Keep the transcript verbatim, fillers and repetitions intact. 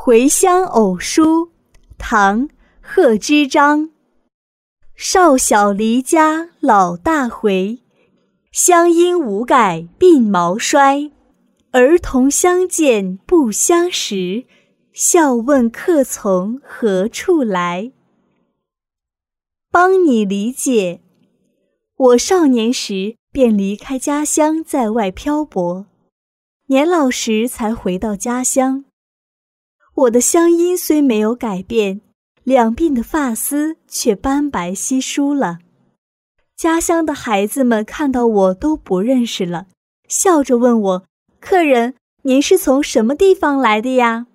回乡偶书，唐·贺知章。少小离家老大回，乡音无改鬓毛衰。儿童相见不相识，笑问客从何处来。帮你理解，我少年时便离开家乡在外漂泊，年老时才回到家乡。我的乡音虽没有改变，两鬓的发丝却斑白稀疏了。家乡的孩子们看到我都不认识了，笑着问我：客人，您是从什么地方来的呀？